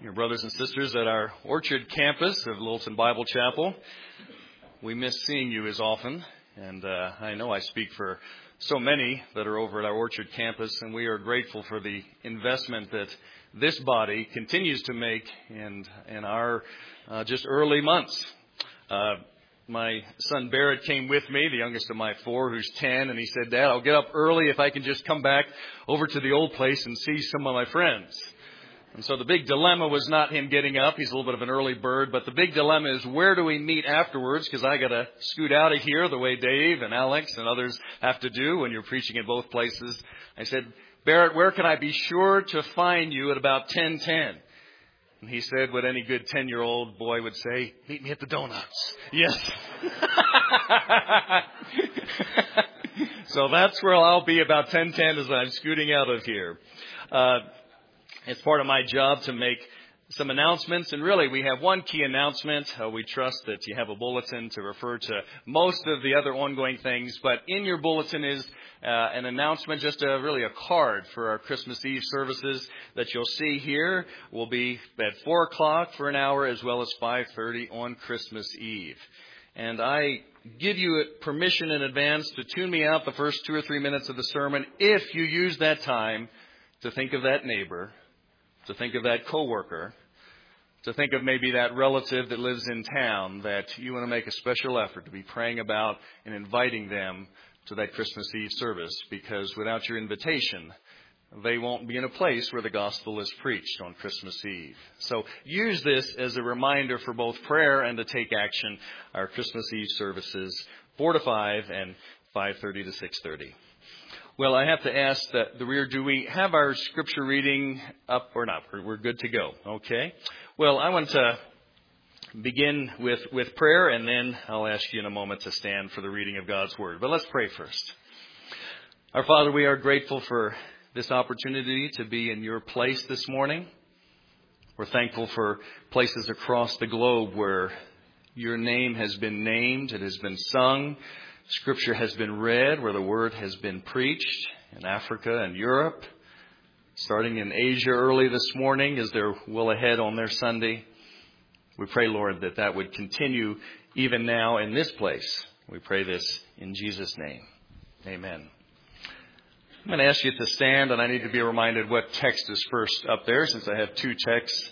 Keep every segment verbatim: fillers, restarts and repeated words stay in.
your brothers and sisters at our Orchard campus of Littleton Bible Chapel. We miss seeing you as often, and uh, I know I speak for so many that are over at our Orchard campus, and we are grateful for the investment that this body continues to make in, in our uh, just early months. Uh, my son Barrett came with me, the youngest of my four, who's ten, and he said, "Dad, I'll get up early if I can just come back over to the old place and see some of my friends." And so the big dilemma was not him getting up. He's a little bit of an early bird. But the big dilemma is, where do we meet afterwards? Because I got to scoot out of here the way Dave and Alex and others have to do when you're preaching in both places. I said, "Barrett, where can I be sure to find you at about ten ten? And he said what any good ten-year-old boy would say, "Meet me at the donuts." Yes. So that's where I'll be about ten ten as I'm scooting out of here. Uh, It's part of my job to make some announcements. And really, we have one key announcement. Uh, we trust that you have a bulletin to refer to most of the other ongoing things. But in your bulletin is uh, an announcement, just a, really a card for our Christmas Eve services that you'll see here. Will be at four o'clock for an hour as well as five thirty on Christmas Eve. And I give you permission in advance to tune me out the first two or three minutes of the sermon if you use that time to think of that neighbor, to think of that coworker, to think of maybe that relative that lives in town that you want to make a special effort to be praying about and inviting them to that Christmas Eve service, because without your invitation, they won't be in a place where the gospel is preached on Christmas Eve. So use this as a reminder for both prayer and to take action. Our Christmas Eve services, four to five and five thirty to six thirty. Well, I have to ask that the rear, do we have our scripture reading up or not? We're good to go. Okay. Well, I want to begin with, with prayer, and then I'll ask you in a moment to stand for the reading of God's Word. But let's pray first. Our Father, we are grateful for this opportunity to be in your place this morning. We're thankful for places across the globe where your name has been named, it has been sung, Scripture has been read, where the Word has been preached in Africa and Europe, starting in Asia early this morning as they're well ahead on their Sunday. We pray, Lord, that that would continue even now in this place. We pray this in Jesus' name. Amen. I'm going to ask you to stand, and I need to be reminded what text is first up there, since I have two texts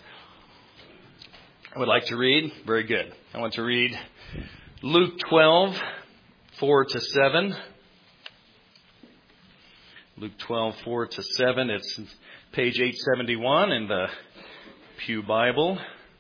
I would like to read. Very good. I want to read Luke twelve. Four to seven. Luke twelve, four to seven. It's page eight seventy-one in the Pew Bible.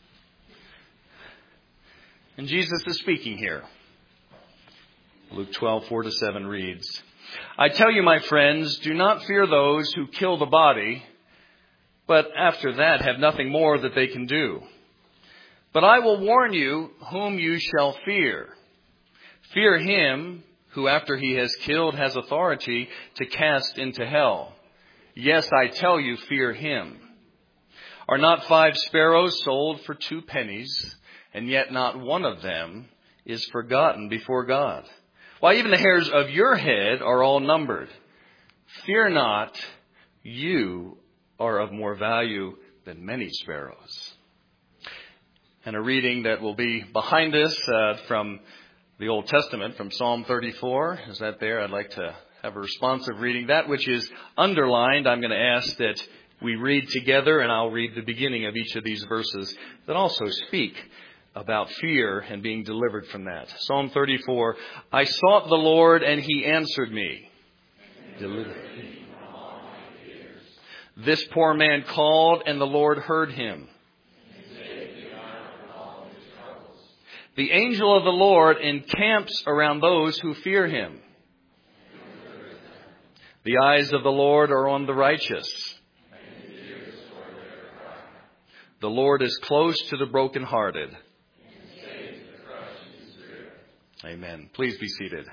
And Jesus is speaking here. Luke twelve, four to seven reads, "I tell you, my friends, do not fear those who kill the body, but after that have nothing more that they can do. But I will warn you whom you shall fear. Fear him who, after he has killed, has authority to cast into hell. Yes, I tell you, fear him. Are not five sparrows sold for two pennies, and yet not one of them is forgotten before God? Why, even the hairs of your head are all numbered. Fear not, you are of more value than many sparrows." And a reading that will be behind us uh, from the Old Testament, from Psalm thirty-four. Is that there? I'd like to have a responsive reading. That which is underlined, I'm going to ask that we read together, and I'll read the beginning of each of these verses that also speak about fear and being delivered from that. Psalm thirty-four, "I sought the Lord, and he answered me. Delivered me from all my fears. This poor man called, and the Lord heard him. The angel of the Lord encamps around those who fear him. The eyes of the Lord are on the righteous. The Lord is close to the brokenhearted." Amen. Please be seated.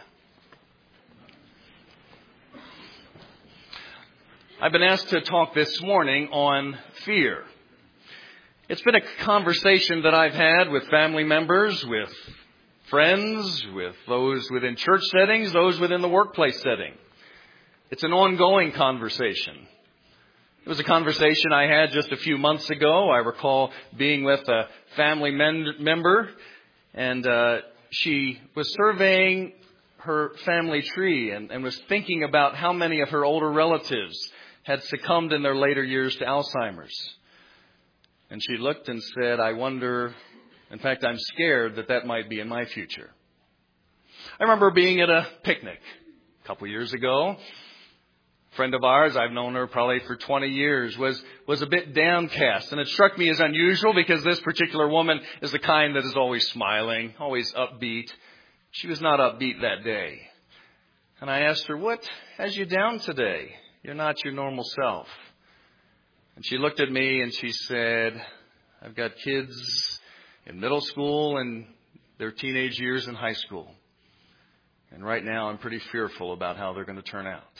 I've been asked to talk this morning on fear. It's been a conversation that I've had with family members, with friends, with those within church settings, those within the workplace setting. It's an ongoing conversation. It was a conversation I had just a few months ago. I recall being with a family men- member, and uh, she was surveying her family tree and, and was thinking about how many of her older relatives had succumbed in their later years to Alzheimer's. And she looked and said, I wonder, in fact, I'm scared that that might be in my future. I remember being at a picnic a couple years ago. A friend of ours, I've known her probably for twenty years, was, was a bit downcast. And it struck me as unusual because this particular woman is the kind that is always smiling, always upbeat. She was not upbeat that day. And I asked her, what has you down today? You're not your normal self. And she looked at me and she said, I've got kids in middle school and their teenage years in high school. And right now I'm pretty fearful about how they're going to turn out.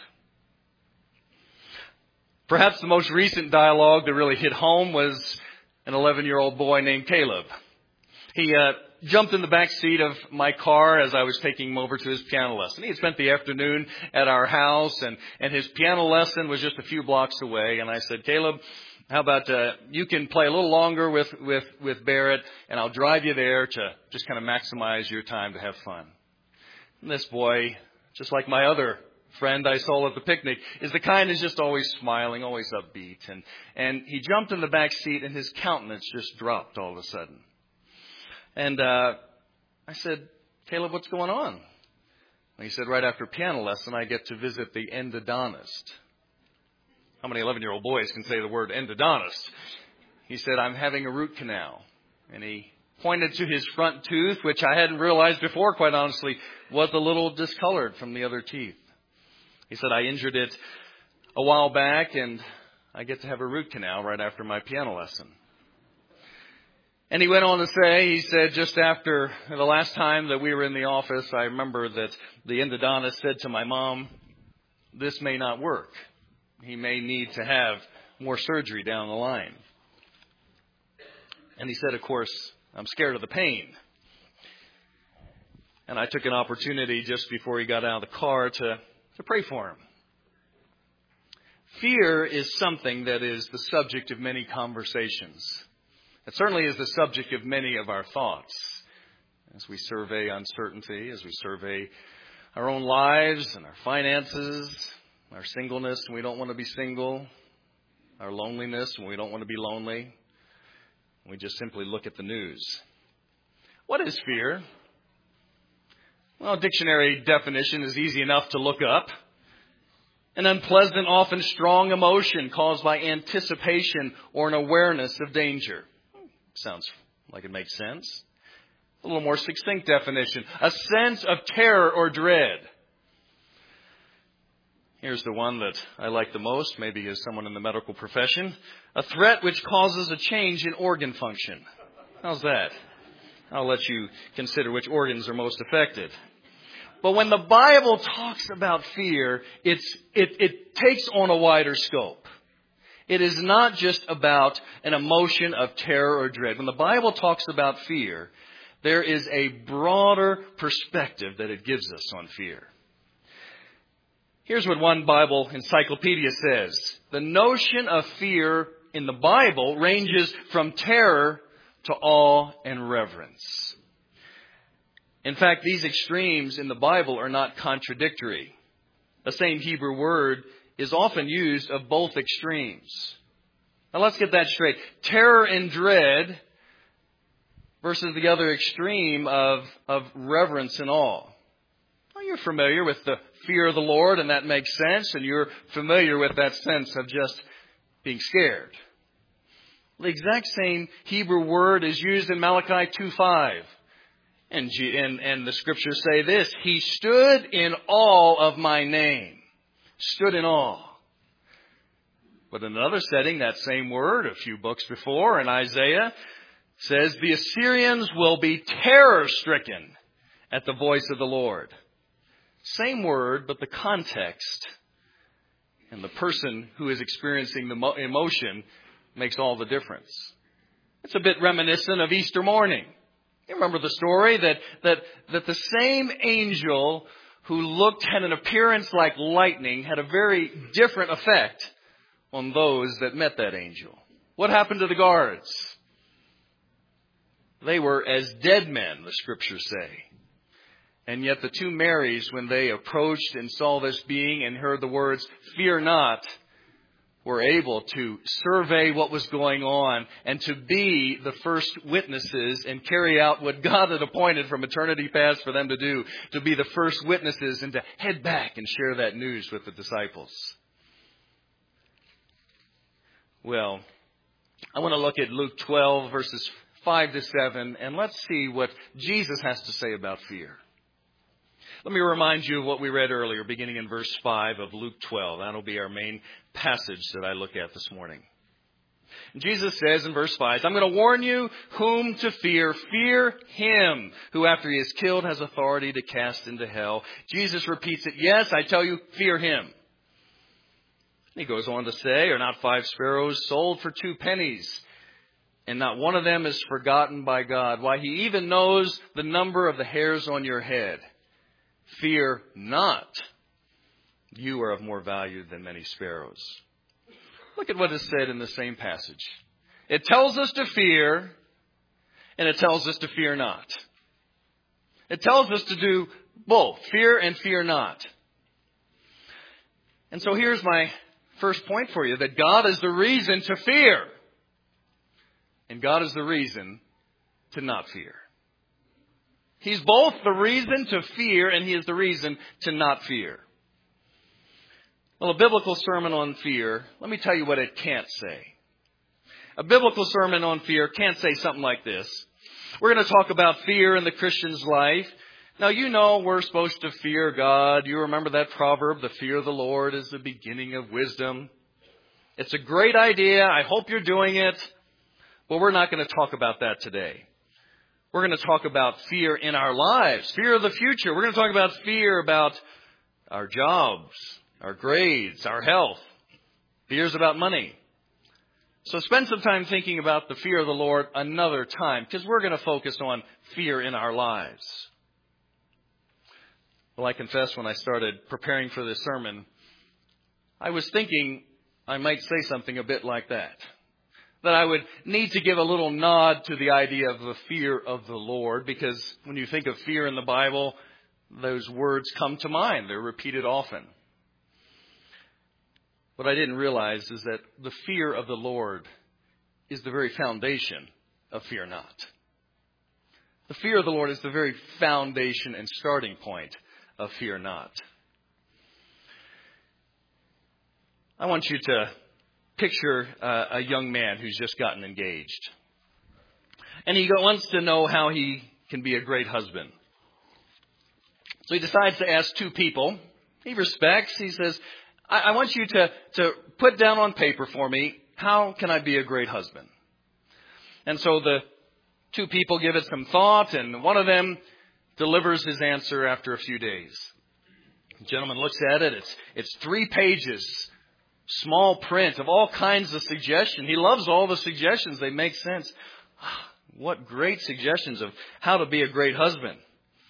Perhaps the most recent dialogue that really hit home was an eleven-year-old boy named Caleb. He uh, jumped in the back seat of my car as I was taking him over to his piano lesson. He had spent the afternoon at our house, and, and his piano lesson was just a few blocks away. And I said, Caleb, how about uh, you can play a little longer with, with, with Barrett, and I'll drive you there to just kind of maximize your time to have fun. And this boy, just like my other friend I saw at the picnic, is the kind who's just always smiling, always upbeat. And, and he jumped in the back seat, and his countenance just dropped all of a sudden. And uh, I said, Caleb, what's going on? And he said, right after piano lesson, I get to visit the endodontist. How many eleven-year-old boys can say the word endodontist? He said, I'm having a root canal. And he pointed to his front tooth, which I hadn't realized before, quite honestly, was a little discolored from the other teeth. He said, I injured it a while back, and I get to have a root canal right after my piano lesson. And he went on to say, he said, just after the last time that we were in the office, I remember that the endodontist said to my mom, this may not work. He may need to have more surgery down the line. And he said, of course, I'm scared of the pain. And I took an opportunity just before he got out of the car to, to pray for him. Fear is something that is the subject of many conversations. It certainly is the subject of many of our thoughts as we survey uncertainty, as we survey our own lives and our finances, our singleness when we don't want to be single, our loneliness when we don't want to be lonely. We just simply look at the news. What is fear? Well, a dictionary definition is easy enough to look up. An unpleasant, often strong emotion caused by anticipation or an awareness of danger. Sounds like it makes sense. A little more succinct definition. A sense of terror or dread. Here's the one that I like the most, maybe as someone in the medical profession. A threat which causes a change in organ function. How's that? I'll let you consider which organs are most affected. But when the Bible talks about fear, it's, it, it takes on a wider scope. It is not just about an emotion of terror or dread. When the Bible talks about fear, there is a broader perspective that it gives us on fear. Here's what one Bible encyclopedia says. The notion of fear in the Bible ranges from terror to awe and reverence. In fact, these extremes in the Bible are not contradictory. The same Hebrew word is often used of both extremes. Now let's get that straight. Terror and dread versus the other extreme of, of reverence and awe. Well, you're familiar with the fear of the Lord, and that makes sense, and you're familiar with that sense of just being scared. The exact same Hebrew word is used in Malachi two five. And, and, and the scriptures say this, He stood in awe of my name. Stood in awe. But in another setting, that same word, a few books before, in Isaiah, says, the Assyrians will be terror-stricken at the voice of the Lord. Same word, but the context and the person who is experiencing the emotion makes all the difference. It's a bit reminiscent of Easter morning. You remember the story that, that, that the same angel who looked, had an appearance like lightning, had a very different effect on those that met that angel. What happened to the guards? They were as dead men, the scriptures say. And yet the two Marys, when they approached and saw this being and heard the words, "Fear not," were able to survey what was going on and to be the first witnesses and carry out what God had appointed from eternity past for them to do, to be the first witnesses and to head back and share that news with the disciples. Well, I want to look at Luke twelve, verses five to seven, and let's see what Jesus has to say about fear. Let me remind you of what we read earlier, beginning in verse five of Luke twelve. That'll be our main passage that I look at this morning. And Jesus says in verse five, "I'm going to warn you whom to fear. Fear him who after he is killed has authority to cast into hell." Jesus repeats it. Yes, I tell you, fear him. He goes on to say, "Are not five sparrows sold for two pennies? And not one of them is forgotten by God. Why, he even knows the number of the hairs on your head. Fear not. You are of more value than many sparrows." Look at what is said in the same passage. It tells us to fear, and it tells us to fear not. It tells us to do both, fear and fear not. And so here's my first point for you, that God is the reason to fear. And God is the reason to not fear. He's both the reason to fear and He is the reason to not fear. Well, a biblical sermon on fear, let me tell you what it can't say. A biblical sermon on fear can't say something like this. We're going to talk about fear in the Christian's life. Now, you know we're supposed to fear God. You remember that proverb, the fear of the Lord is the beginning of wisdom. It's a great idea. I hope you're doing it. But we're not going to talk about that today. We're going to talk about fear in our lives, fear of the future. We're going to talk about fear about our jobs, our grades, our health, fears about money. So spend some time thinking about the fear of the Lord another time, because we're going to focus on fear in our lives. Well, I confess when I started preparing for this sermon, I was thinking I might say something a bit like that. That I would need to give a little nod to the idea of the fear of the Lord, because when you think of fear in the Bible, those words come to mind. They're repeated often. What I didn't realize is that the fear of the Lord is the very foundation of fear not. The fear of the Lord is the very foundation and starting point of fear not. I want you to picture uh, a young man who's just gotten engaged. And he wants to know how he can be a great husband. So he decides to ask two people. He respects. He says, I, I want you to, to put down on paper for me, how can I be a great husband? And so the two people give it some thought, and one of them delivers his answer after a few days. The gentleman looks at it. It's, it's three pages. Small print of all kinds of suggestions. He loves all the suggestions. They make sense. What great suggestions of how to be a great husband.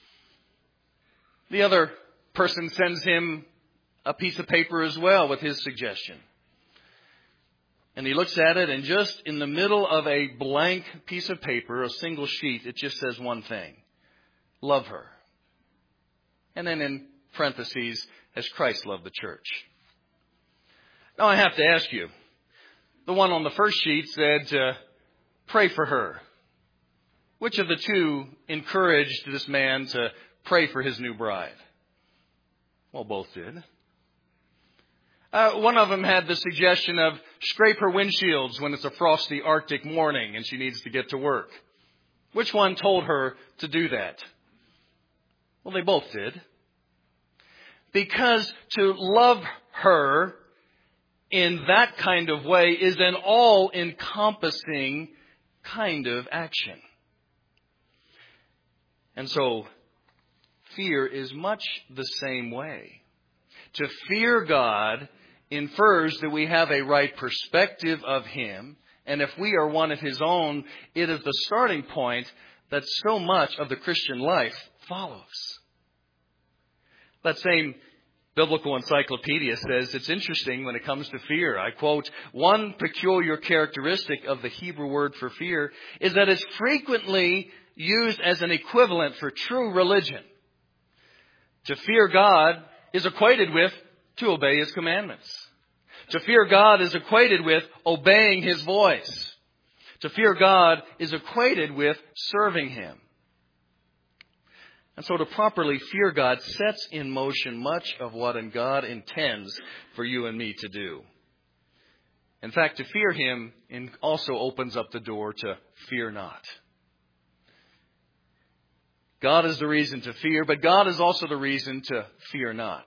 The other person sends him a piece of paper as well with his suggestion. And he looks at it, and just in the middle of a blank piece of paper, a single sheet, it just says one thing. Love her. And then in parentheses, as Christ loved the church. Now, I have to ask you, the one on the first sheet said, uh, pray for her. Which of the two encouraged this man to pray for his new bride? Well, both did. Uh, one of them had the suggestion of scrape her windshields when it's a frosty Arctic morning and she needs to get to work. Which one told her to do that? Well, they both did. Because to love her in that kind of way is an all-encompassing kind of action. And so, fear is much the same way. To fear God infers that we have a right perspective of Him, and if we are one of His own, it is the starting point that so much of the Christian life follows. That same Biblical Encyclopedia says it's interesting when it comes to fear. I quote, one peculiar characteristic of the Hebrew word for fear is that it's frequently used as an equivalent for true religion. To fear God is equated with to obey His commandments. To fear God is equated with obeying His voice. To fear God is equated with serving Him. And so to properly fear God sets in motion much of what God intends for you and me to do. In fact, to fear Him also opens up the door to fear not. God is the reason to fear, but God is also the reason to fear not.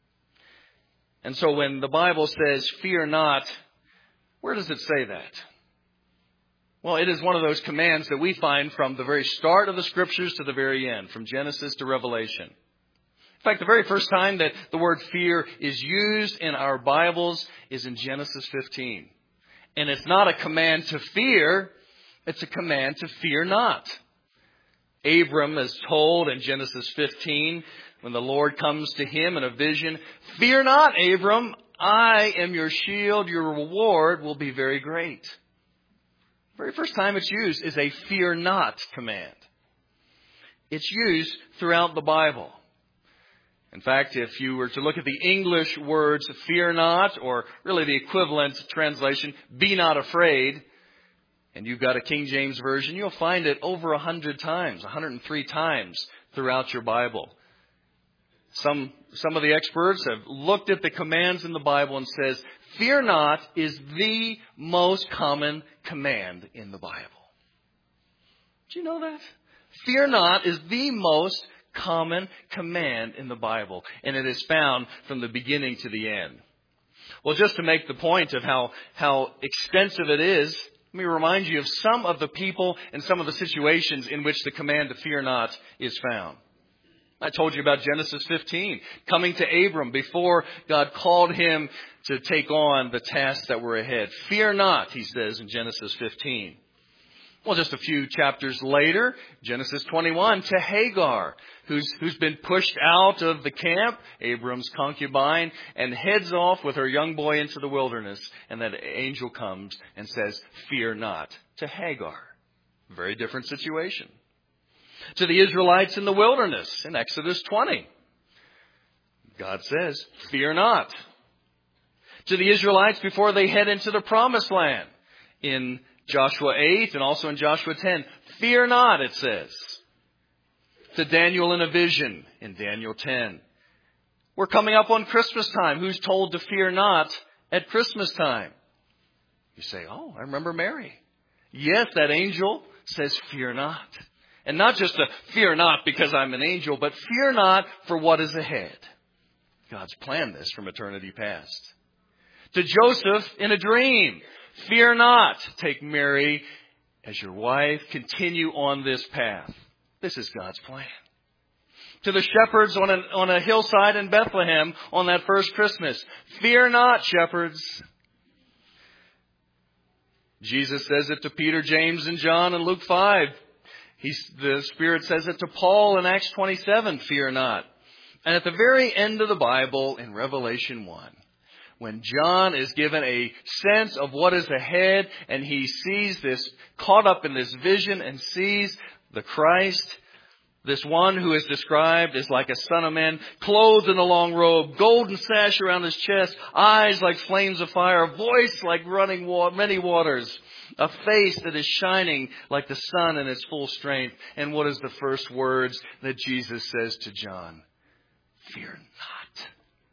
And so when the Bible says fear not, where does it say that? Well, it is one of those commands that we find from the very start of the Scriptures to the very end, from Genesis to Revelation. In fact, the very first time that the word fear is used in our Bibles is in Genesis fifteen. And it's not a command to fear, it's a command to fear not. Abram is told in Genesis fifteen, when the Lord comes to him in a vision, "Fear not, Abram, I am your shield, your reward will be very great." The very first time it's used is a fear not command. It's used throughout the Bible. In fact, if you were to look at the English words fear not, or really the equivalent translation, be not afraid, and you've got a King James Version, you'll find it over a hundred times, one hundred three times throughout your Bible. Some, some of the experts have looked at the commands in the Bible and says, fear not is the most common command in the Bible. Do you know that? Fear not is the most common command in the Bible, and it is found from the beginning to the end. Well, just to make the point of how, how extensive it is, let me remind you of some of the people and some of the situations in which the command to fear not is found. I told you about Genesis fifteen, coming to Abram before God called him to take on the tasks that were ahead. Fear not, he says in Genesis fifteen. Well, just a few chapters later, Genesis twenty-one, to Hagar, who's, who's been pushed out of the camp, Abram's concubine, and heads off with her young boy into the wilderness. And that angel comes and says, fear not, to Hagar. Very different situation. To the Israelites in the wilderness in Exodus twenty. God says, fear not. To the Israelites before they head into the promised land in Joshua eight and also in Joshua ten. Fear not, it says. To Daniel in a vision in Daniel ten. We're coming up on Christmas time. Who's told to fear not at Christmas time? You say, oh, I remember Mary. Yes, that angel says, fear not. And not just a fear not because I'm an angel, but fear not for what is ahead. God's planned this from eternity past. To Joseph in a dream, fear not. Take Mary as your wife. Continue on this path. This is God's plan. To the shepherds on a, on a hillside in Bethlehem on that first Christmas, fear not, shepherds. Jesus says it to Peter, James, and John in Luke five. He's, the Spirit says it to Paul in Acts twenty-seven, fear not. And at the very end of the Bible, in Revelation one, when John is given a sense of what is ahead, and he sees this, caught up in this vision, and sees the Christ, this one who is described as like a son of man, clothed in a long robe, golden sash around his chest, eyes like flames of fire, voice like running water, many waters, a face that is shining like the sun in its full strength. And what is the first words that Jesus says to John? Fear not.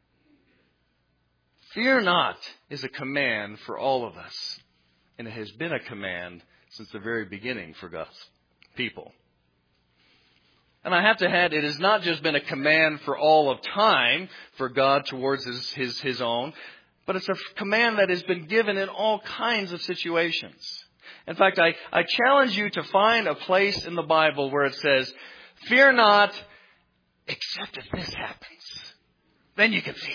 Fear not is a command for all of us. And it has been a command since the very beginning for God's people. And I have to add, it has not just been a command for all of time for God towards his, his, his own, but it's a command that has been given in all kinds of situations. In fact, I, I challenge you to find a place in the Bible where it says, fear not, except if this happens. Then you can fear.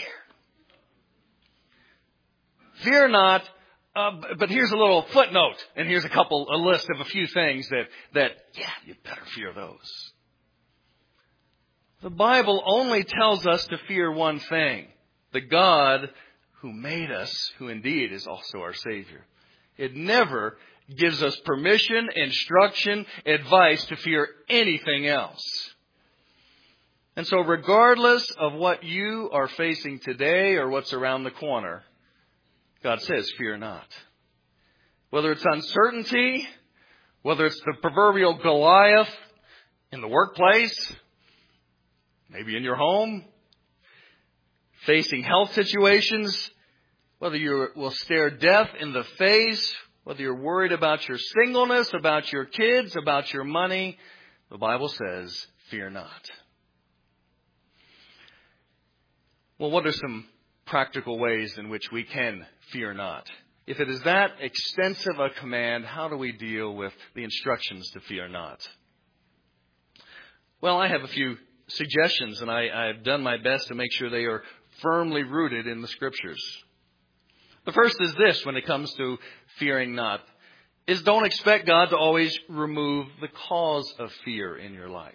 Fear not, uh, but here's a little footnote, and here's a couple, a list of a few things that, that, yeah, you better fear those. The Bible only tells us to fear one thing: the God who made us, who indeed is also our Savior. It never gives us permission, instruction, advice to fear anything else. And so regardless of what you are facing today or what's around the corner, God says, fear not. Whether it's uncertainty, whether it's the proverbial Goliath in the workplace, maybe in your home, facing health situations, whether you will stare death in the face, whether you're worried about your singleness, about your kids, about your money, the Bible says, fear not. Well, what are some practical ways in which we can fear not? If it is that extensive a command, how do we deal with the instructions to fear not? Well, I have a few suggestions, and I, I've done my best to make sure they are firmly rooted in the Scriptures. The first is this when it comes to fearing not, is don't expect God to always remove the cause of fear in your life.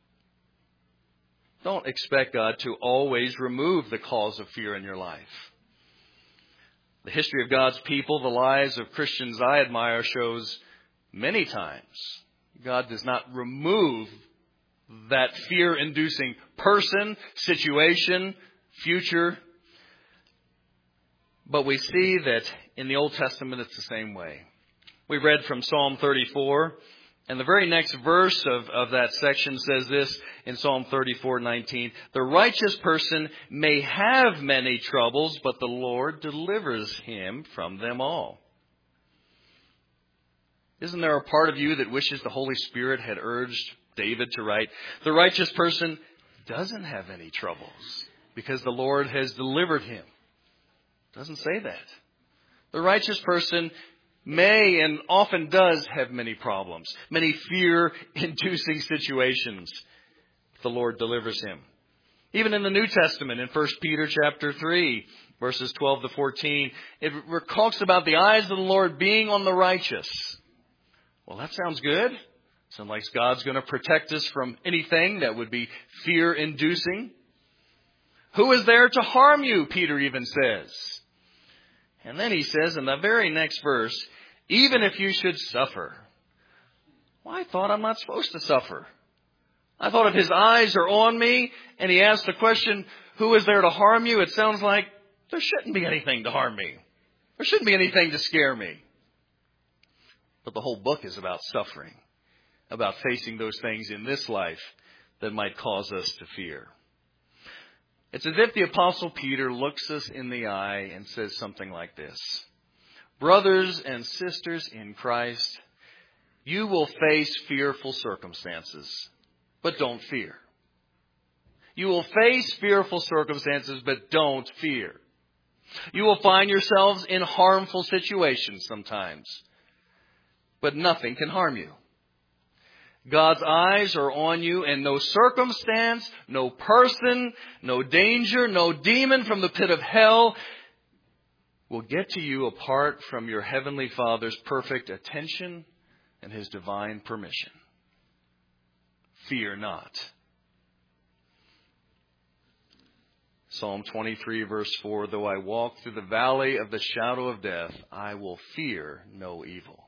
Don't expect God to always remove the cause of fear in your life. The history of God's people, the lives of Christians I admire, shows many times God does not remove that fear-inducing person, situation, future. But we see that in the Old Testament it's the same way. We read from Psalm thirty-four, and the very next verse of, of that section says this in Psalm thirty-four nineteen. The righteous person may have many troubles, but the Lord delivers him from them all. Isn't there a part of you that wishes the Holy Spirit had urged David to write, the righteous person doesn't have any troubles because the Lord has delivered him? It doesn't say that. The righteous person may and often does have many problems, many fear-inducing situations. The Lord delivers him. Even in the New Testament, in First Peter chapter three, verses twelve to fourteen, it talks about the eyes of the Lord being on the righteous. Well, that sounds good. Sounds like God's going to protect us from anything that would be fear-inducing. Who is there to harm you, Peter even says. And then he says in the very next verse, even if you should suffer. Well, I thought I'm not supposed to suffer. I thought if his eyes are on me and he asks the question, who is there to harm you? It sounds like there shouldn't be anything to harm me. There shouldn't be anything to scare me. But the whole book is about suffering, about facing those things in this life that might cause us to fear. It's as if the Apostle Peter looks us in the eye and says something like this. Brothers and sisters in Christ, you will face fearful circumstances, but don't fear. You will face fearful circumstances, but don't fear. You will find yourselves in harmful situations sometimes, but nothing can harm you. God's eyes are on you, and no circumstance, no person, no danger, no demon from the pit of hell will get to you apart from your Heavenly Father's perfect attention and His divine permission. Fear not. Psalm twenty-three, verse four, though I walk through the valley of the shadow of death, I will fear no evil.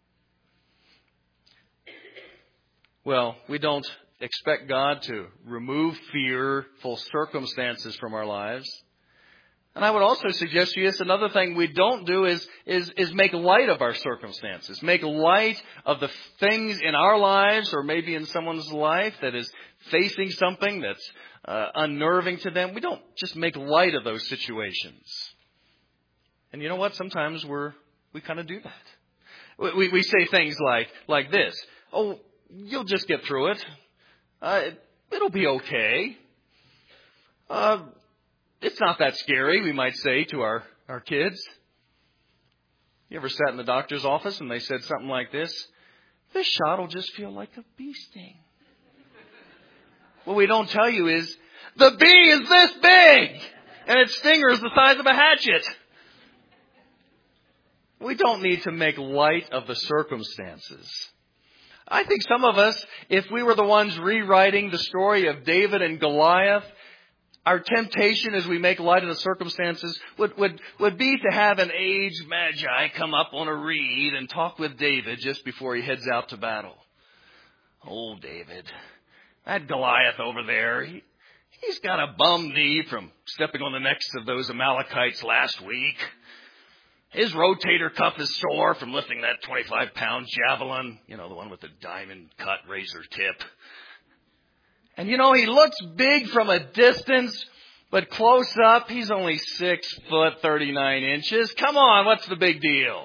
Well, we don't expect God to remove fearful circumstances from our lives. And I would also suggest to you, it's another thing we don't do is, is, is make light of our circumstances. Make light of the things in our lives or maybe in someone's life that is facing something that's uh, unnerving to them. We don't just make light of those situations. And you know what? Sometimes we're, we kind of do that. We, we say things like, like this. Oh, you'll just get through it. Uh, it'll be okay. Uh, it's not that scary, we might say to our, our kids. You ever sat in the doctor's office and they said something like this? This shot will just feel like a bee sting. What we don't tell you is, the bee is this big, and its stinger is the size of a hatchet. We don't need to make light of the circumstances. I think some of us, if we were the ones rewriting the story of David and Goliath, our temptation as we make light of the circumstances would, would, would be to have an aged magi come up on a reed and talk with David just before he heads out to battle. Oh, David, that Goliath over there, he, he's got a bum knee from stepping on the necks of those Amalekites last week. His rotator cuff is sore from lifting that twenty-five pound javelin, you know, the one with the diamond cut razor tip. And you know, he looks big from a distance, but close up, he's only six foot, thirty-nine inches. Come on, what's the big deal?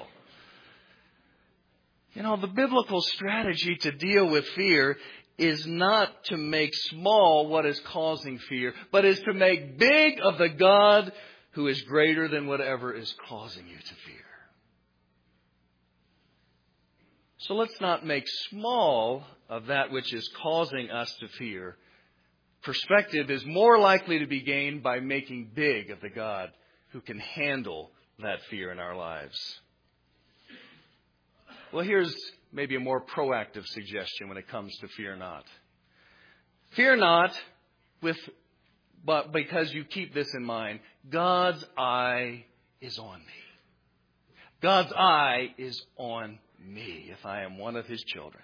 You know, the biblical strategy to deal with fear is not to make small what is causing fear, but is to make big of the God who is greater than whatever is causing you to fear. So let's not make small of that which is causing us to fear. Perspective is more likely to be gained by making big of the God who can handle that fear in our lives. Well, here's maybe a more proactive suggestion when it comes to fear not. Fear not with, but because you keep this in mind, God's eye is on me. God's eye is on me if I am one of His children.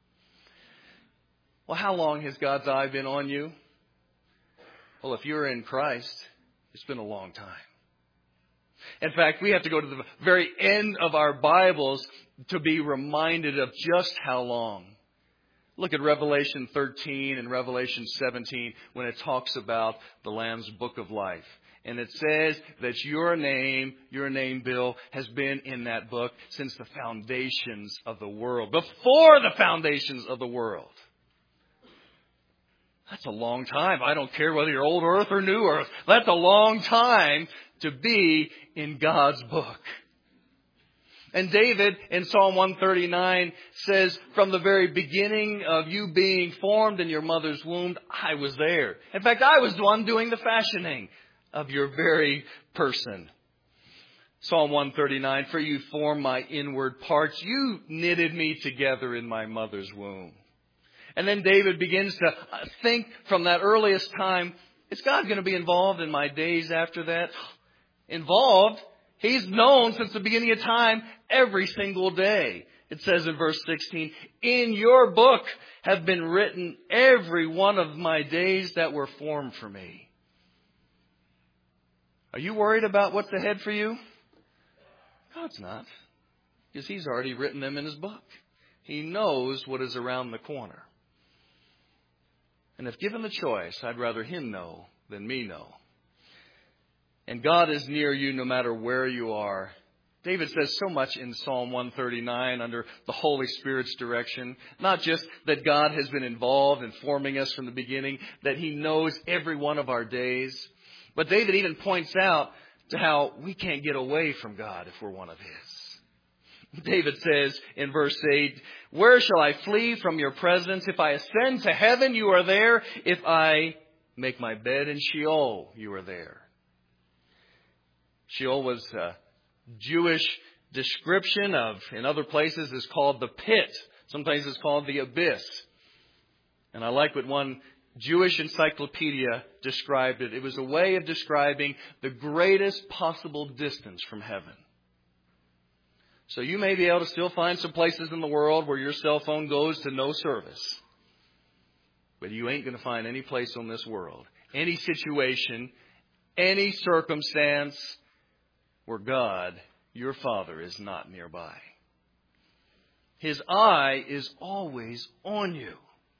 Well, how long has God's eye been on you? Well, if you're in Christ, it's been a long time. In fact, we have to go to the very end of our Bibles to be reminded of just how long. Look at Revelation thirteen and Revelation seventeen when it talks about the Lamb's Book of Life. And it says that your name, your name, Bill, has been in that book since the foundations of the world. Before the foundations of the world. That's a long time. I don't care whether you're old earth or new earth. That's a long time to be in God's book. And David in Psalm one thirty-nine says, from the very beginning of you being formed in your mother's womb, I was there. In fact, I was the one doing the fashioning of your very person. Psalm one thirty-nine, for you formed my inward parts. You knitted me together in my mother's womb. And then David begins to think from that earliest time, is God going to be involved in my days after that? Involved? He's known since the beginning of time every single day. It says in verse sixteen, in your book have been written every one of my days that were formed for me. Are you worried about what's ahead for you? God's not. Because He's already written them in His book. He knows what is around the corner. And if given the choice, I'd rather Him know than me know. And God is near you no matter where you are. David says so much in Psalm one thirty-nine under the Holy Spirit's direction. Not just that God has been involved in forming us from the beginning, that He knows every one of our days. But David even points out to how we can't get away from God if we're one of His. David says in verse eight, where shall I flee from your presence? If I ascend to heaven, you are there. If I make my bed in Sheol, you are there. Sheol was a Jewish description of, in other places, is called the pit. Sometimes it's called the abyss. And I like what one Jewish encyclopedia described it. It was a way of describing the greatest possible distance from heaven. So you may be able to still find some places in the world where your cell phone goes to no service. But you ain't going to find any place on this world, any situation, any circumstance where God, your Father, is not nearby. His eye is always on you.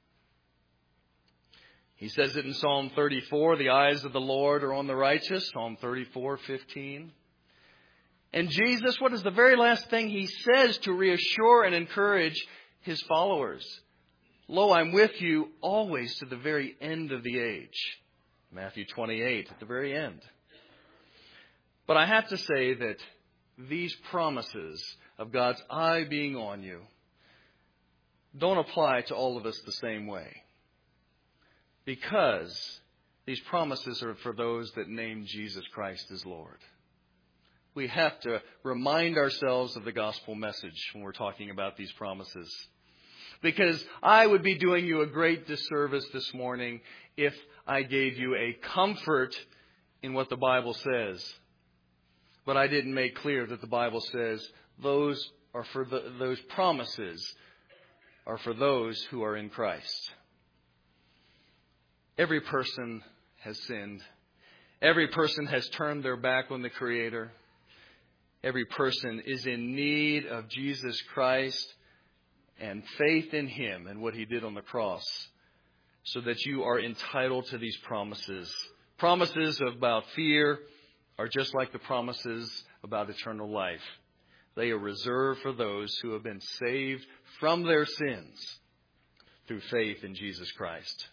He says it in Psalm thirty-four, the eyes of the Lord are on the righteous, Psalm thirty-four fifteen. And Jesus, what is the very last thing He says to reassure and encourage His followers? Lo, I'm with you always to the very end of the age. Matthew twenty-eight, at the very end. But I have to say that these promises of God's eye being on you don't apply to all of us the same way. Because these promises are for those that name Jesus Christ as Lord. We have to remind ourselves of the gospel message when we're talking about these promises. Because I would be doing you a great disservice this morning if I gave you a comfort in what the Bible says. But I didn't make clear that the Bible says those are for the, those promises are for those who are in Christ. Every person has sinned. Every person has turned their back on the Creator. Every person is in need of Jesus Christ and faith in Him and what He did on the cross, so that you are entitled to these promises. Promises about fear are just like the promises about eternal life. They are reserved for those who have been saved from their sins through faith in Jesus Christ.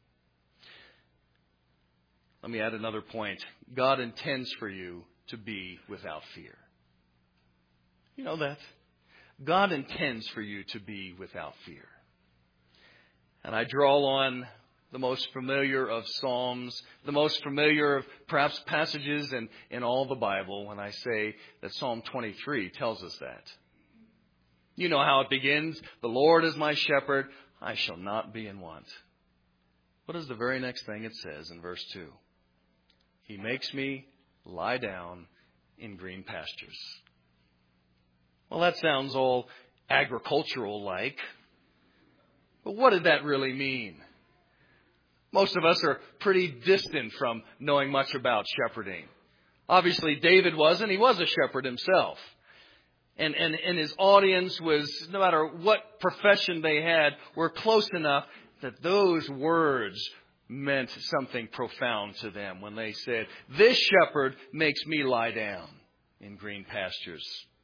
Let me add another point. God intends for you to be without fear. You know that? God intends for you to be without fear. And I draw on the most familiar of Psalms, the most familiar of perhaps passages in, in all the Bible when I say that Psalm twenty-three tells us that. You know how it begins. The Lord is my shepherd, I shall not be in want. What is the very next thing it says in verse two? He makes me lie down in green pastures. Well, that sounds all agricultural-like. But what did that really mean? Most of us are pretty distant from knowing much about shepherding. Obviously, David wasn't. He was a shepherd himself. And, and, and his audience was, no matter what profession they had, were close enough that those words meant something profound to them when they said, this shepherd makes me lie down in green pastures.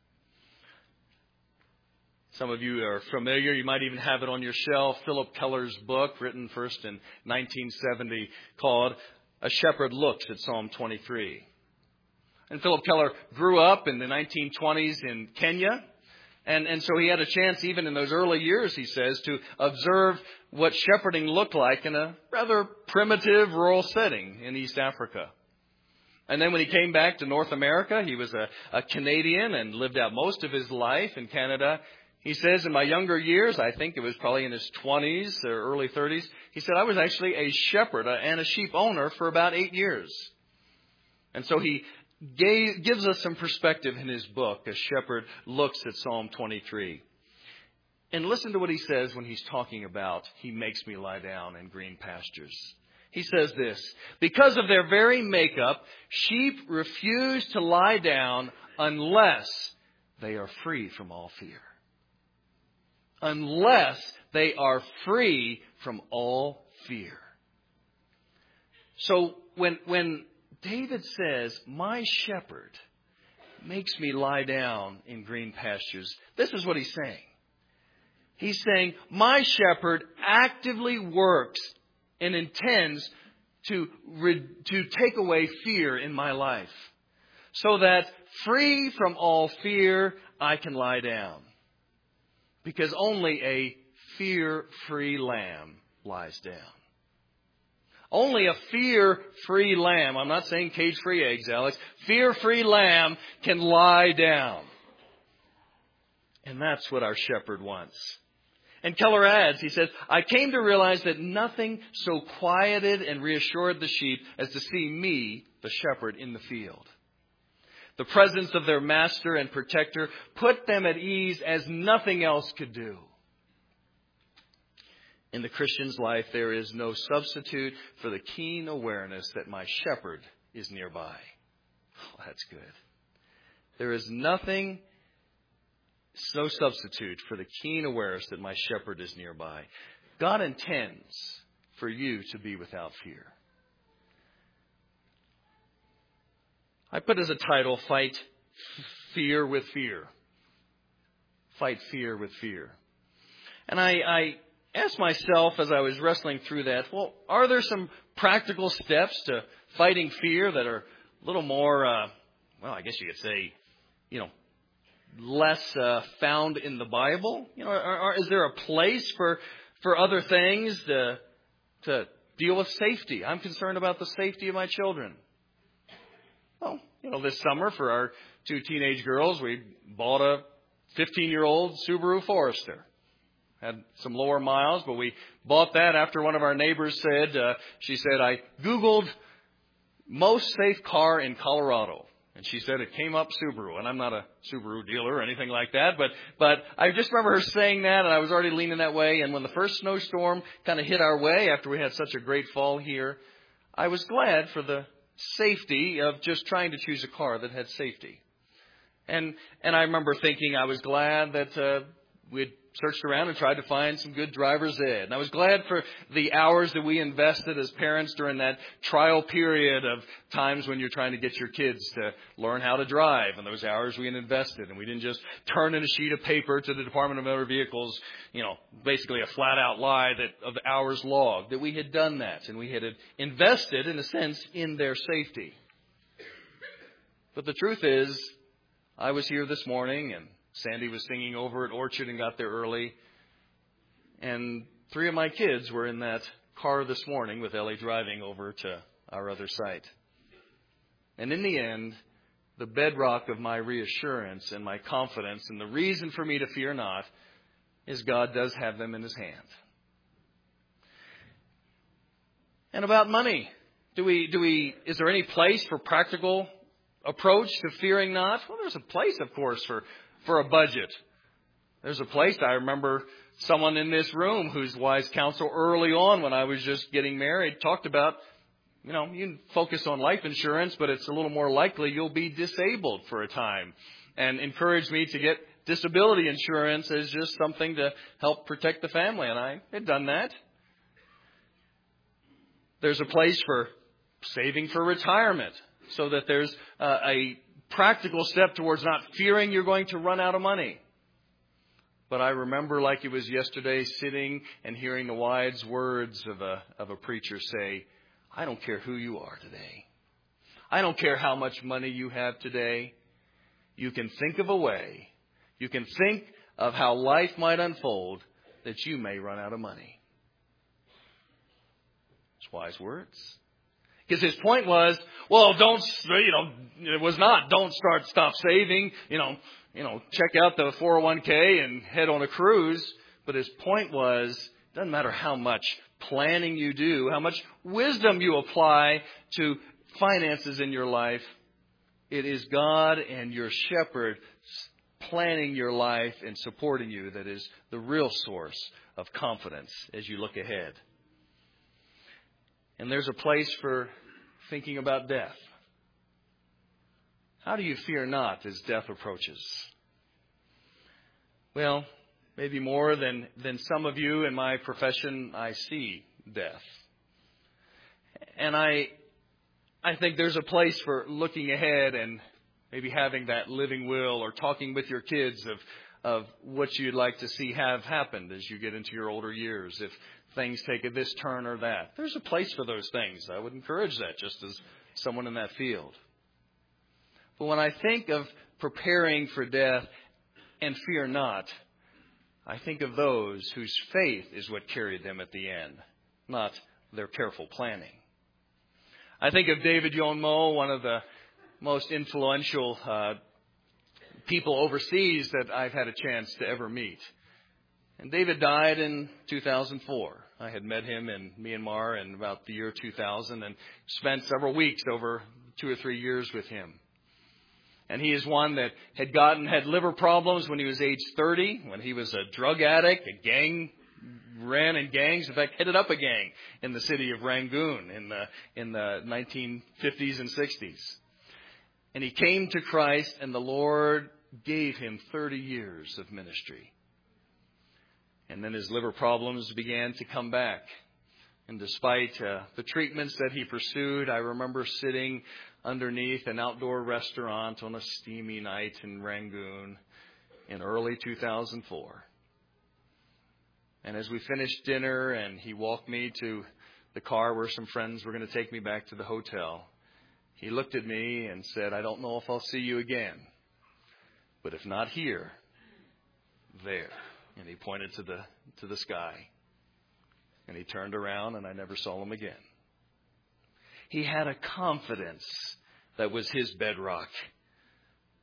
Some of you are familiar. You might even have it on your shelf. Philip Keller's book, written first in nineteen seventy, called A Shepherd Looks at Psalm twenty-three. And Philip Keller grew up in the nineteen twenties in Kenya. And, and so he had a chance, even in those early years, he says, to observe what shepherding looked like in a rather primitive rural setting in East Africa. And then when he came back to North America, he was a, a Canadian and lived out most of his life in Canada. He says, in my younger years, I think it was probably in his twenties or early thirties, he said, I was actually a shepherd and a sheep owner for about eight years. And so he gave, gives us some perspective in his book, A Shepherd Looks at Psalm twenty-three. And listen to what he says when he's talking about, He makes me lie down in green pastures. He says this, because of their very makeup, sheep refuse to lie down unless they are free from all fear. Unless they are free from all fear. So when, when David says, my shepherd makes me lie down in green pastures, this is what he's saying. He's saying, my shepherd actively works and intends to, to take away fear in my life, so that free from all fear, I can lie down. Because only a fear-free lamb lies down. Only a fear-free lamb, I'm not saying cage-free eggs, Alex, fear-free lamb can lie down. And that's what our shepherd wants. And Keller adds, he says, I came to realize that nothing so quieted and reassured the sheep as to see me, the shepherd, in the field. The presence of their master and protector put them at ease as nothing else could do. In the Christian's life, there is no substitute for the keen awareness that my shepherd is nearby. Oh, that's good. There is nothing, no substitute for the keen awareness that my shepherd is nearby. God intends for you to be without fear. I put as a title, Fight Fear with Fear. Fight fear with fear. And I, I asked myself as I was wrestling through that, well, are there some practical steps to fighting fear that are a little more, uh, well, I guess you could say, you know, less uh, found in the Bible? You know, are, are, is there a place for for other things to to deal with safety? I'm concerned about the safety of my children. Well, you know, this summer for our two teenage girls, we bought a fifteen-year-old Subaru Forester. had some lower miles, but we bought that after one of our neighbors said, uh, she said, I Googled most safe car in Colorado. And she said it came up Subaru. And I'm not a Subaru dealer or anything like that. But but I just remember her saying that, and I was already leaning that way. And when the first snowstorm kind of hit our way after we had such a great fall here, I was glad for the safety of just trying to choose a car that had safety. And and I remember thinking I was glad that uh, we'd searched around and tried to find some good driver's ed. And I was glad for the hours that we invested as parents during that trial period of times when you're trying to get your kids to learn how to drive. And those hours we had invested. And we didn't just turn in a sheet of paper to the Department of Motor Vehicles, you know, basically a flat out lie that of hours logged, that we had done that. And we had invested, in a sense, in their safety. But the truth is, I was here this morning and Sandy was singing over at Orchard and got there early. And three of my kids were in that car this morning with Ellie driving over to our other site. And in the end, the bedrock of my reassurance and my confidence and the reason for me to fear not is God does have them in His hand. And about money, do we, do we, is there any place for practical approach to fearing not? Well, there's a place, of course, for For a budget. There's a place. I remember someone in this room whose wise counsel early on when I was just getting married talked about, you know, you can focus on life insurance, but it's a little more likely you'll be disabled for a time. And encouraged me to get disability insurance as just something to help protect the family. And I had done that. There's a place for saving for retirement so that there's uh, a practical step towards not fearing you're going to run out of money. But I remember like it was yesterday sitting and hearing the wise words of a of a preacher say, I don't care who you are today. I don't care how much money you have today. You can think of a way. You can think of how life might unfold that you may run out of money. It's wise words. Because his point was, well, don't, you know, it was not, don't start, stop saving, you know, you know, check out the four oh one k and head on a cruise. But his point was, it doesn't matter how much planning you do, how much wisdom you apply to finances in your life. It is God and your shepherd planning your life and supporting you that is the real source of confidence as you look ahead. And there's a place for thinking about death. How do you fear not as death approaches? Well, maybe more than, than some of you in my profession, I see death. And I I think there's a place for looking ahead and maybe having that living will or talking with your kids of of what you'd like to see have happened as you get into your older years. If things take a this turn or that. There's a place for those things. I would encourage that just as someone in that field. But when I think of preparing for death and fear not, I think of those whose faith is what carried them at the end, not their careful planning. I think of David Yonmo, one of the most influential uh, people overseas that I've had a chance to ever meet. And David died in two thousand four. I had met him in Myanmar in about the year two thousand and spent several weeks over two or three years with him. And he is one that had gotten, had liver problems when he was age thirty, when he was a drug addict, a gang, ran in gangs, in fact, headed up a gang in the city of Rangoon in the, in the nineteen fifties and sixties. And he came to Christ and the Lord gave him thirty years of ministry. And then his liver problems began to come back. And despite uh, the treatments that he pursued, I remember sitting underneath an outdoor restaurant on a steamy night in Rangoon in early two thousand four. And as we finished dinner and he walked me to the car where some friends were going to take me back to the hotel, he looked at me and said, I don't know if I'll see you again, but if not here, there. And he pointed to the to the sky. And he turned around and I never saw him again. He had a confidence that was his bedrock.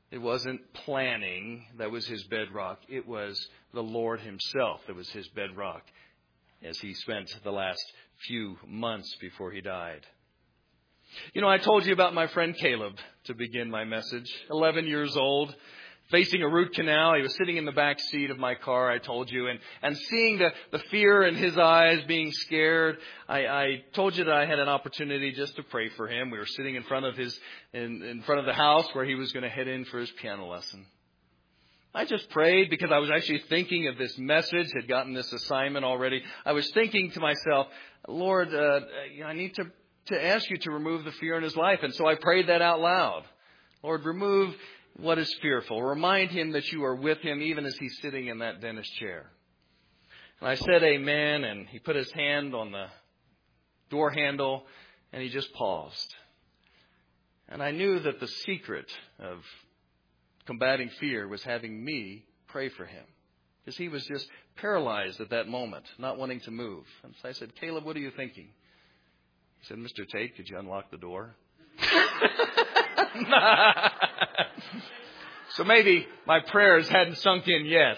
It wasn't planning that was his bedrock. It was the Lord himself that was his bedrock as he spent the last few months before he died. You know, I told you about my friend Caleb to begin my message. eleven years old, facing a root canal. He was sitting in the back seat of my car, I told you, and, and seeing the, the fear in his eyes, being scared, I, I told you that I had an opportunity just to pray for him. We were sitting in front of his, in, in front of the house where he was going to head in for his piano lesson. I just prayed because I was actually thinking of this message, had gotten this assignment already. I was thinking to myself, Lord, uh, I need to, to ask you to remove the fear in his life. And so I prayed that out loud. Lord, remove what is fearful. Remind him that you are with him even as he's sitting in that dentist chair. And I said amen, and he put his hand on the door handle, and he just paused. And I knew that the secret of combating fear was having me pray for him. Because he was just paralyzed at that moment, not wanting to move. And so I said, Caleb, what are you thinking? He said, Mister Tate, could you unlock the door? So maybe my prayers hadn't sunk in yet.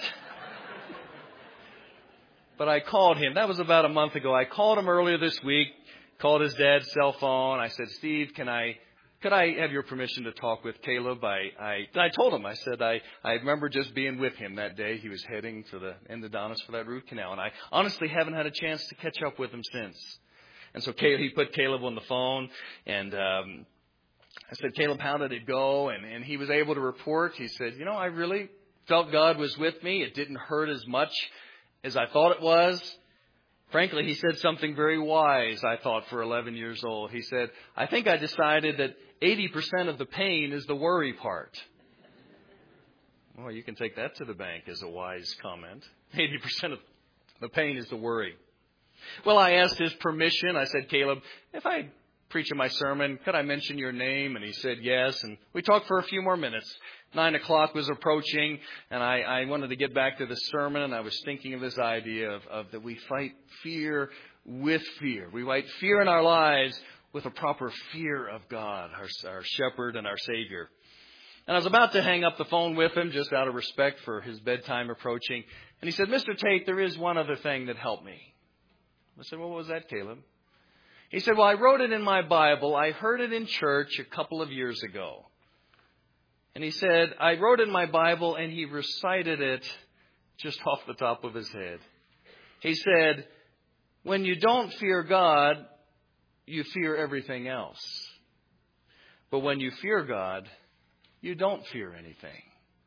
But I called him. That was about a month ago. I called him earlier this week, called his dad's cell phone. I said, Steve, can I, could I have your permission to talk with Caleb? I, I, I told him, I said, I, I remember just being with him that day. He was heading to the endodontist for that root canal. And I honestly haven't had a chance to catch up with him since. And so Caleb, he put Caleb on the phone, and um, I said, Caleb, how did it go? And, and he was able to report. He said, you know, I really felt God was with me. It didn't hurt as much as I thought it was. Frankly, he said something very wise, I thought, for eleven years old. He said, I think I decided that eighty percent of the pain is the worry part. Well, you can take that to the bank as a wise comment. eighty percent of the pain is the worry. Well, I asked his permission. I said, Caleb, if I preach in my sermon, could I mention your name? And he said yes. And we talked for a few more minutes. Nine o'clock was approaching, and I, I wanted to get back to the sermon, and I was thinking of this idea of, of that we fight fear with fear. We fight fear in our lives with a proper fear of God, our, our shepherd and our Savior. And I was about to hang up the phone with him, just out of respect for his bedtime approaching. And he said, Mister Tate, there is one other thing that helped me. I said, well, what was that, Caleb? He said, well, I wrote it in my Bible. I heard it in church a couple of years ago. And he said, I wrote it in my Bible, and he recited it just off the top of his head. He said, when you don't fear God, you fear everything else. But when you fear God, you don't fear anything.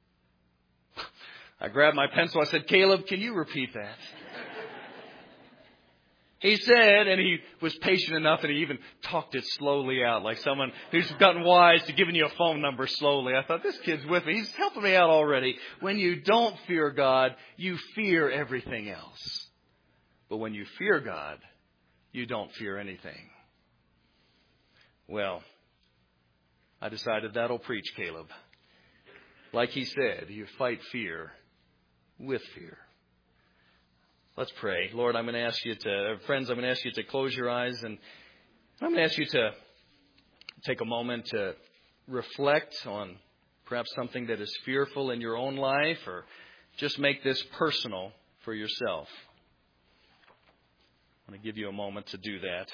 I grabbed my pencil. I said, Caleb, can you repeat that? He said, and he was patient enough that he even talked it slowly out, like someone who's gotten wise to giving you a phone number slowly. I thought, this kid's with me. He's helping me out already. When you don't fear God, you fear everything else. But when you fear God, you don't fear anything. Well, I decided that'll preach, Caleb. Like he said, you fight fear with fear. Let's pray. Lord, I'm going to ask you to, friends, I'm going to ask you to close your eyes, and I'm going to ask you to take a moment to reflect on perhaps something that is fearful in your own life, or just make this personal for yourself. I want to give you a moment to do that.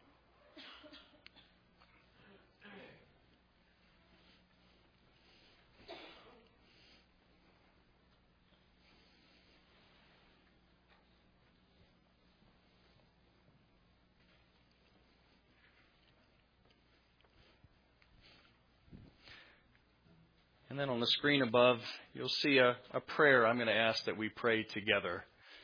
And then on the screen above, you'll see a, a prayer I'm going to ask that we pray together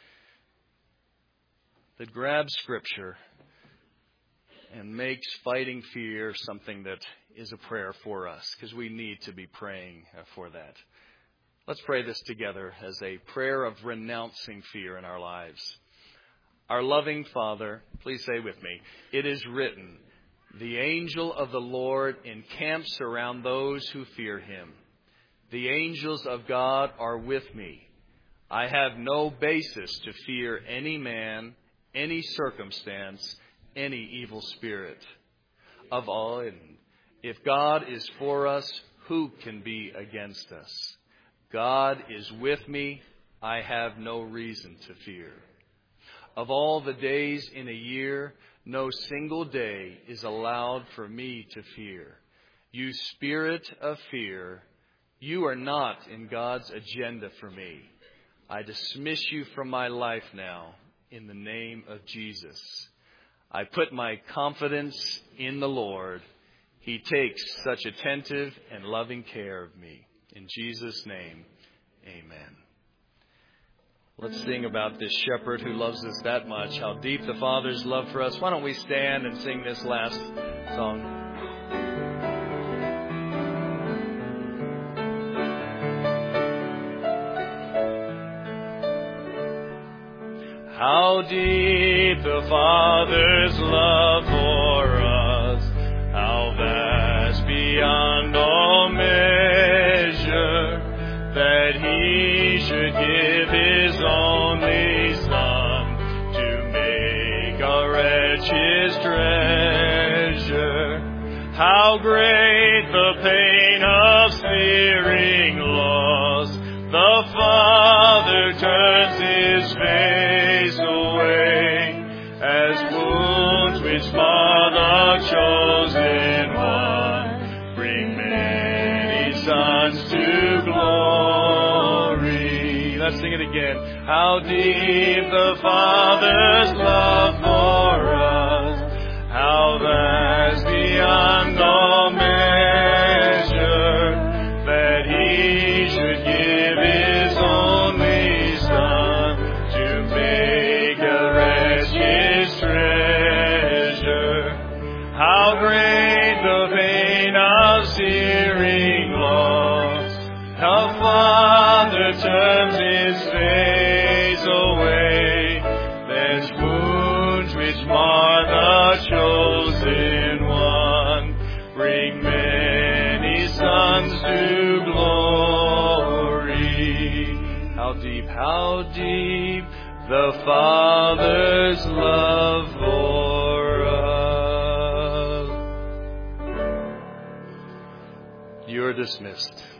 that grabs Scripture and makes fighting fear something that is a prayer for us, because we need to be praying for that. Let's pray this together as a prayer of renouncing fear in our lives. Our loving Father, please say with me, it is written, the angel of the Lord encamps around those who fear him. The angels of God are with me. I have no basis to fear any man, any circumstance, any evil spirit. Of all, if God is for us, who can be against us? God is with me. I have no reason to fear. Of all the days in a year, no single day is allowed for me to fear. You spirit of fear, you are not in God's agenda for me. I dismiss you from my life now in the name of Jesus. I put my confidence in the Lord. He takes such attentive and loving care of me. In Jesus' name, amen. Let's sing about this shepherd who loves us that much, how deep the Father's love for us. Why don't we stand and sing this last song? How deep the Father's love for us, how vast beyond all measure, that He should give His only Son to make our wretch His treasure. How great the pain of fearing loss, the Father turns His face away, as wounds which mar the chosen one bring many sons to glory. Let's sing it again. How deep the Father's love for us, how vast beyond all measure, that He should give His only Son to make a wretch His treasure. How great the pain of searing loss, how Father turns His face away, there's wounds which mar the chosen one, bring many sons to glory. How deep, how deep the Father's love for us. You are dismissed.